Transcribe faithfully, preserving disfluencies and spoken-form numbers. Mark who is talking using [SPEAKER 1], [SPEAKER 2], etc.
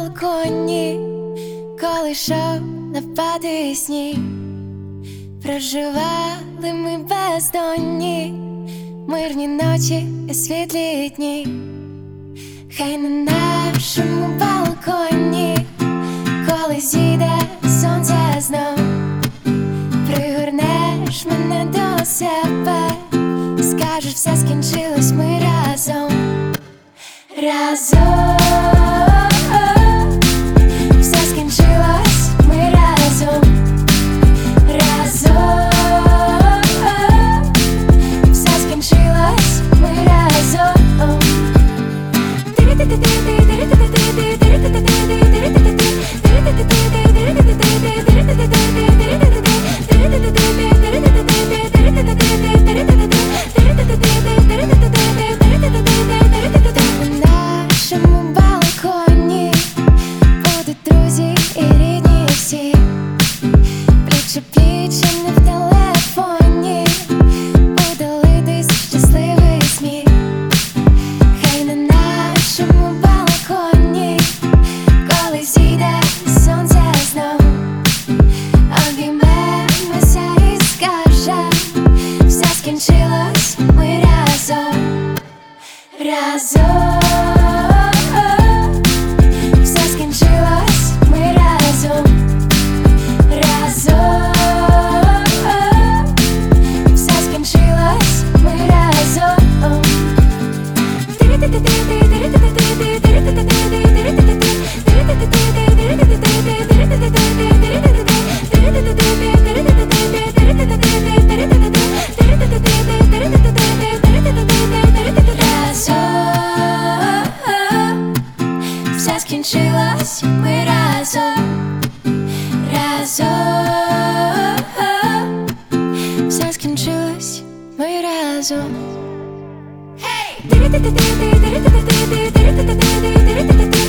[SPEAKER 1] балконі, коли йшов напади сніг, проживали ми бездонні, мирні ночі і світлі дні. Хай на нашому балконі, коли зійде сонце знов, пригорнеш мене до себе, скажеш, все скінчилось, ми разом. Разом все скінчилось, ми разом. Разом все скінчилось, ми разом. На нашому балконі будуть друзі і рідні всі, пліч о пліч, а не в телефоні, удалитись в щасливий сміх. Хай на нашому балконі, коли зійде сонце знов, обіймемося і скажем, все скінчилось, ми разом. Разом все скінчилось, ми разом. Разом все скінчилось, ми разом. Все скінчилось, ми разом. Разом все скінчилось, ми разом. Hey!